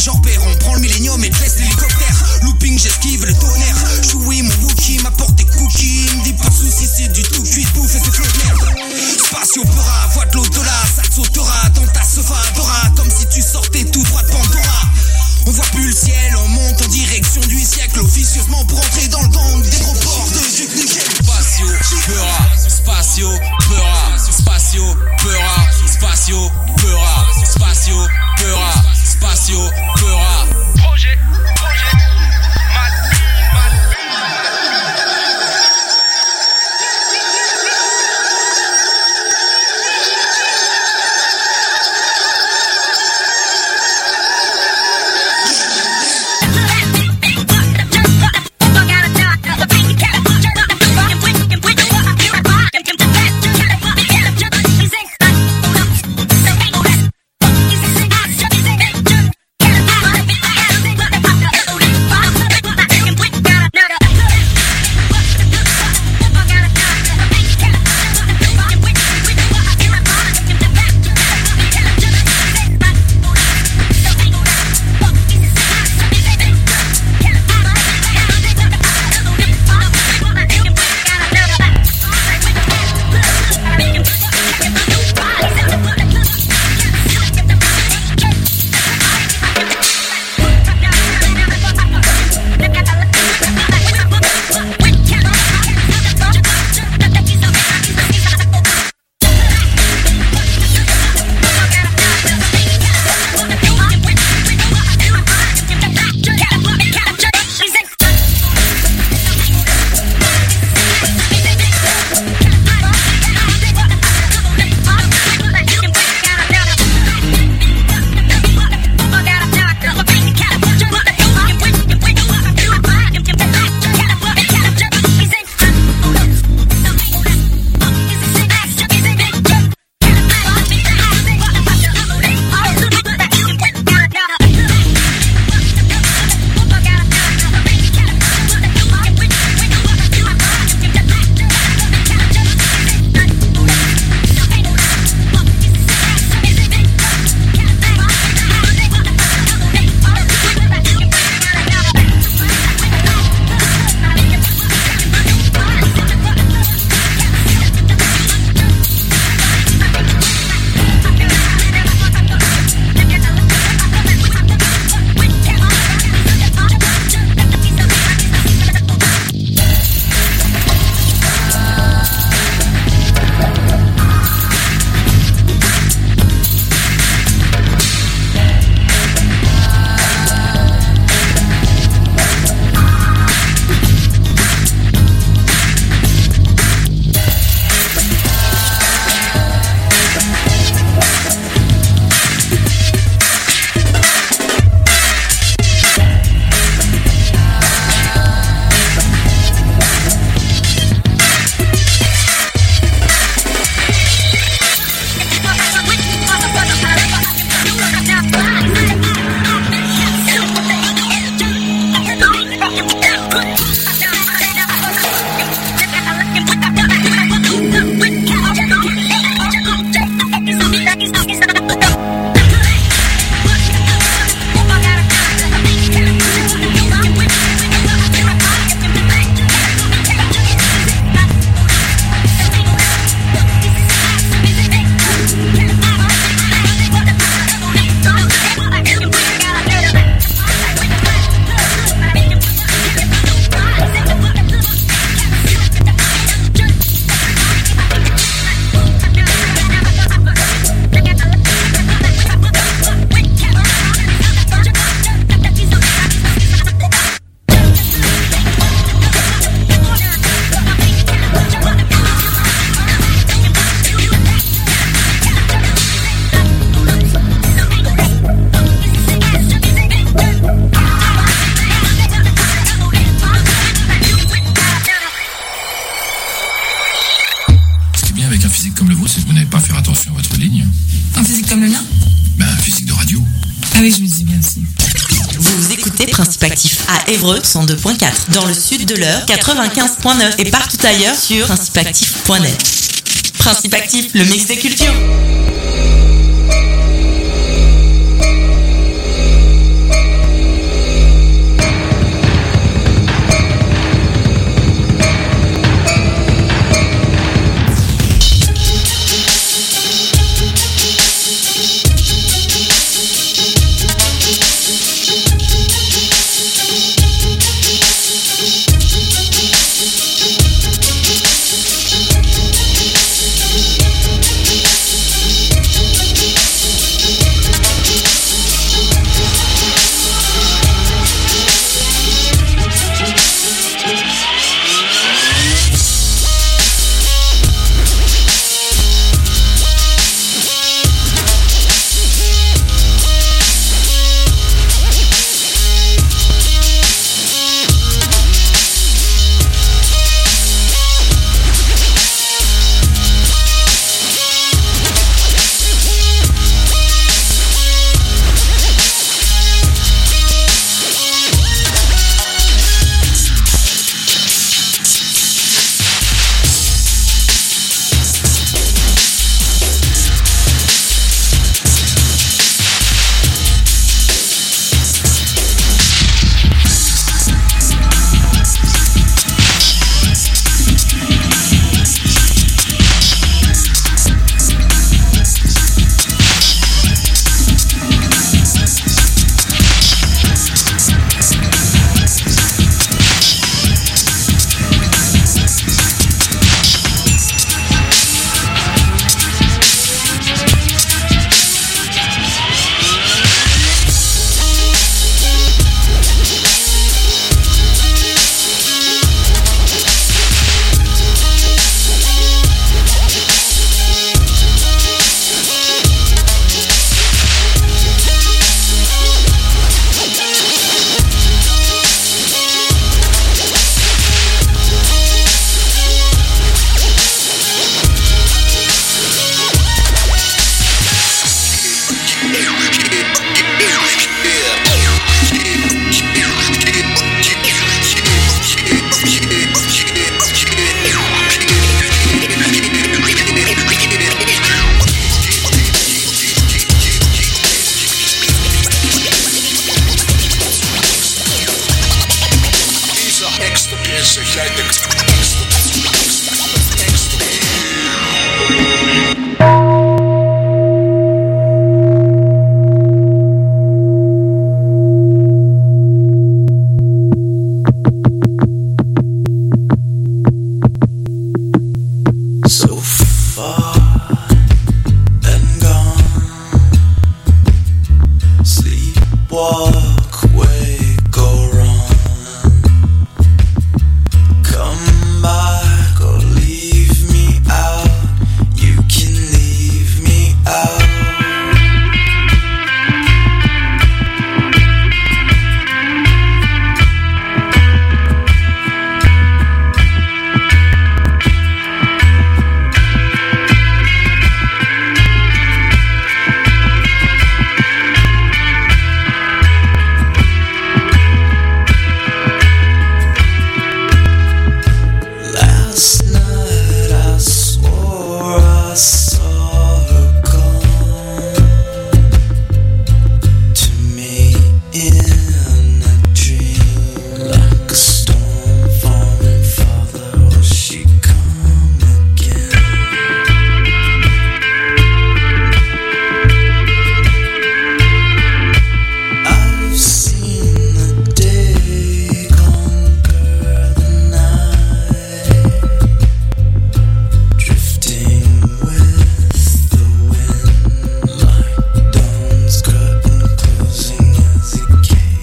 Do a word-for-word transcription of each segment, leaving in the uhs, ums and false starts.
genre Perron. Prends le millénium et te laisse l'hélicoptère. Looping, j'esquive le tonnerre. Chewie, mon Wookie m'apporte des cookies. Il me dit pas de soucis, c'est du tout cuit, bouffe et c'est flot de merde. Spatio pera, voix de l'au-delà, ça te sautera dans ta sofa Dora, comme si tu sortais tout droit de Pandora. On voit plus le ciel, on monte en direction du siècle, officieusement pour entrer dans le gang des gros ports de Duc Nickel. Spatio pera, spatio pera, spatio pera, spatio pera, spatio pera, spatio pera. Projet, projet, mat, mat, Principe Actif à Évreux cent deux point quatre, dans le sud de l'Eure quatre-vingt-quinze point neuf et partout ailleurs sur principe actif point net. Principe Actif, le mix des cultures. Closing as he came.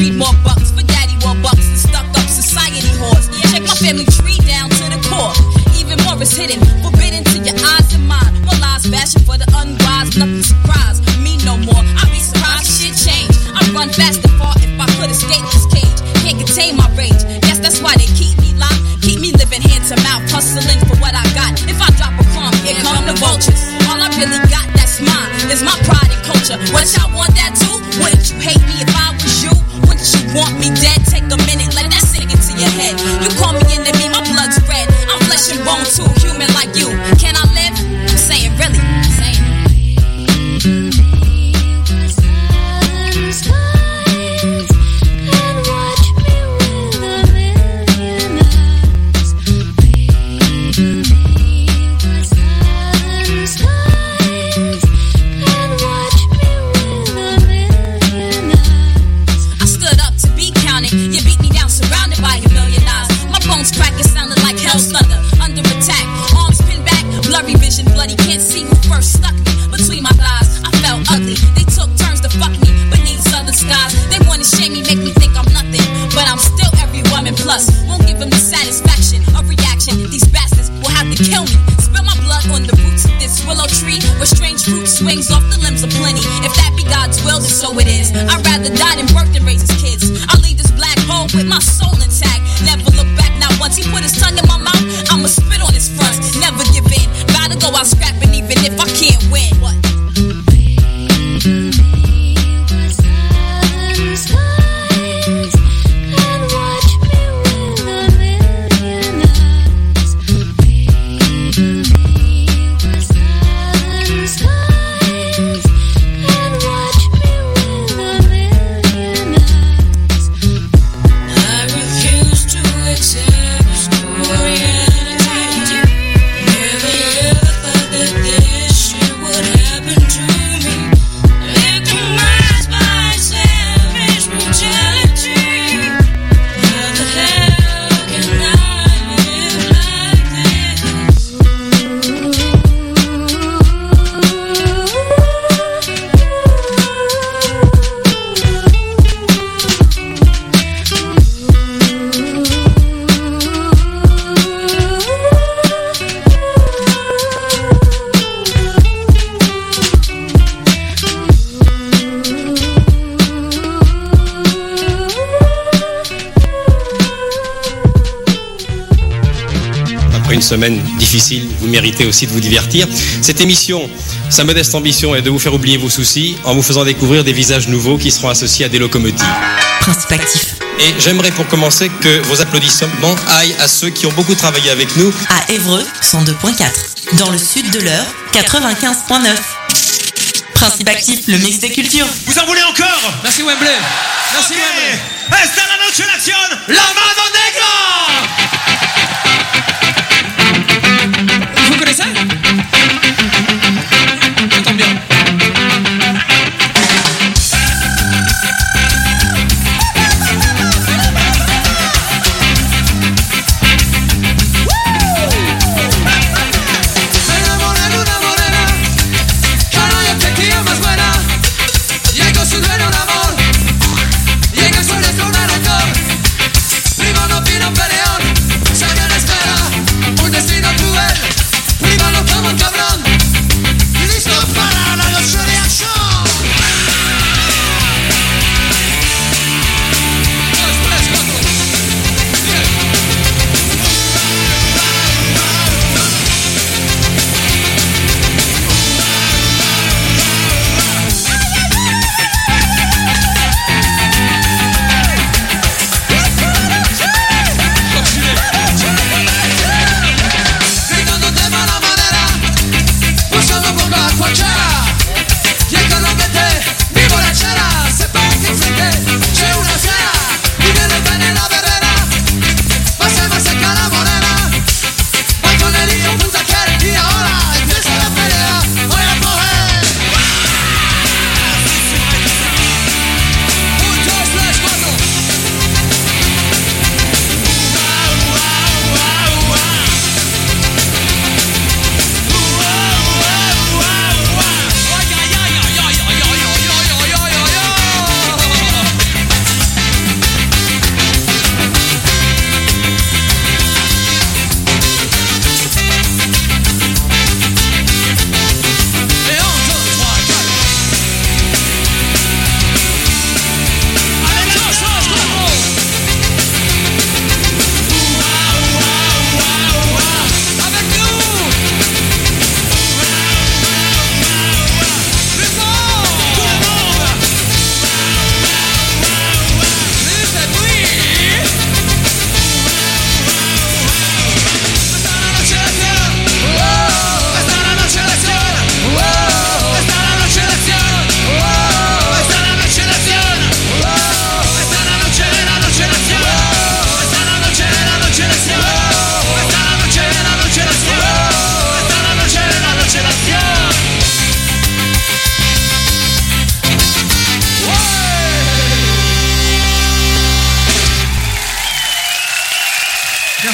need more bucks for daddy war bucks and stuck up society whores. Check my family tree down to the core. Even more is hidden, forbidden to your eyes and mine. More lies fashion for the unwise, nothing surprise me no more. I be surprised shit change. I run fast and far if I could escape this cage. Can't contain my rage. Guess that's why they keep me locked. Keep me living hand to mouth, hustling for what I got. If I drop a crumb, here come the vultures. All I really got that's mine is my pride and culture. What y'all want that too? Wouldn't you hate me if I was you? Wouldn't you want me dead? Take a minute, let that sink into your head. You call me enemy, my blood's red. I'm flesh and bone too, human like you. Can I live? I'm saying really, I'm saying. Swings off the limbs of plenty. If that be God's will, then so it is. I'd rather die than birth and raise his kids. I'll leave this black hole with my soul intact. Never look back. Now once he put his tongue in my mouth, I'ma spit on his front. Never give in. Gotta go out scrapping even if I can't win. What? Semaine difficile, vous méritez aussi de vous divertir. Cette émission, sa modeste ambition est de vous faire oublier vos soucis en vous faisant découvrir des visages nouveaux qui seront associés à des locomotives. Principe actif. Et j'aimerais pour commencer que vos applaudissements aillent à ceux qui ont beaucoup travaillé avec nous. À Évreux, cent deux point quatre. Dans le sud de l'Eure, quatre-vingt-quinze point neuf. Principe actif, le mix des cultures. Vous en voulez encore? Merci Wembley. Merci okay. Wembley. Esta la noche en acción, la mano negra. Vous connaissez? J'entends bien. Y el sol es un rencor.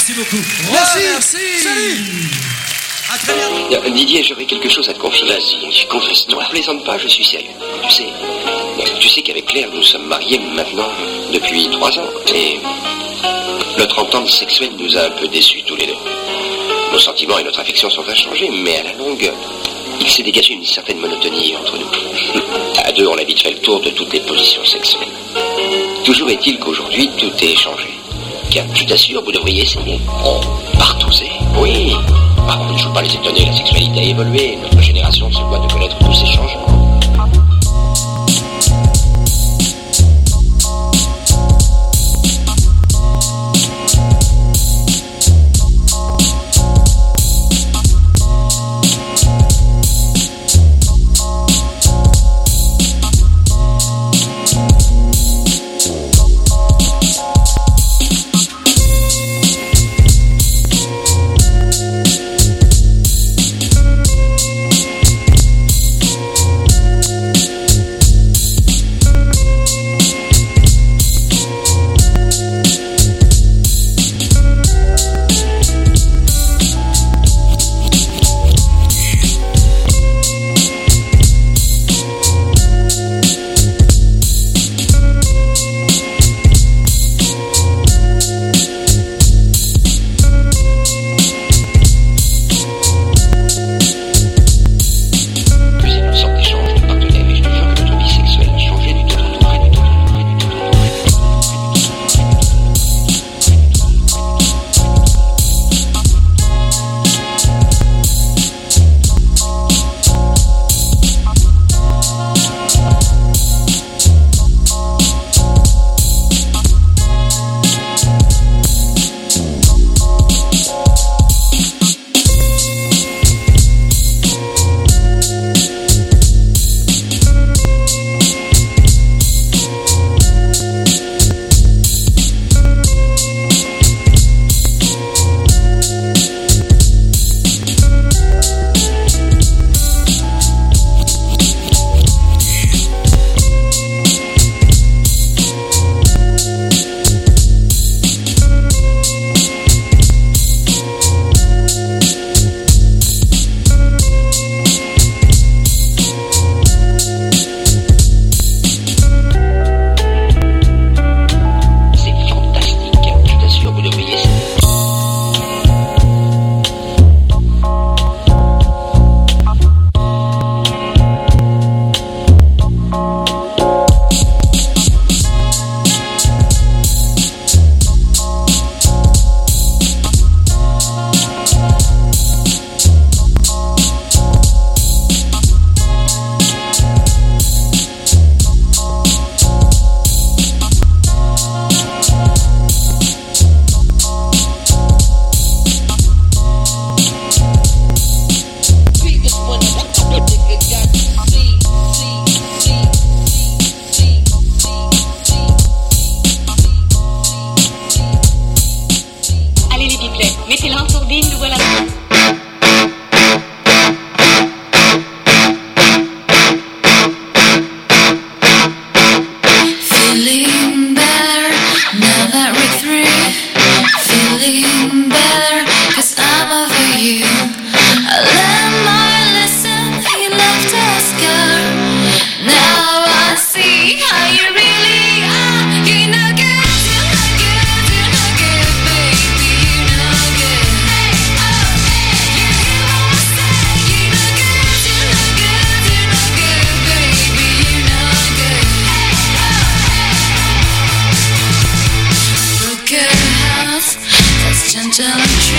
Merci beaucoup. Merci. Merci. Salut. À très bientôt. Euh, Didier, j'aurais quelque chose à te confier. Vas-y, confesse-toi. Ne plaisante pas, je suis sérieux. Tu sais, tu sais qu'avec Claire, nous sommes mariés maintenant depuis trois ans. Et notre entente sexuelle nous a un peu déçus tous les deux. Nos sentiments et notre affection sont inchangés, mais à la longue, il s'est dégagé une certaine monotonie entre nous. À deux, on a vite fait le tour de toutes les positions sexuelles. Toujours est-il qu'aujourd'hui, tout est changé. Car je t'assure, vous devriez essayer. Oh, partout c'est. Oui. Ah, on ne joue pas les étonner, la sexualité a évolué. Notre génération se doit de connaître tous ces changements. Gentle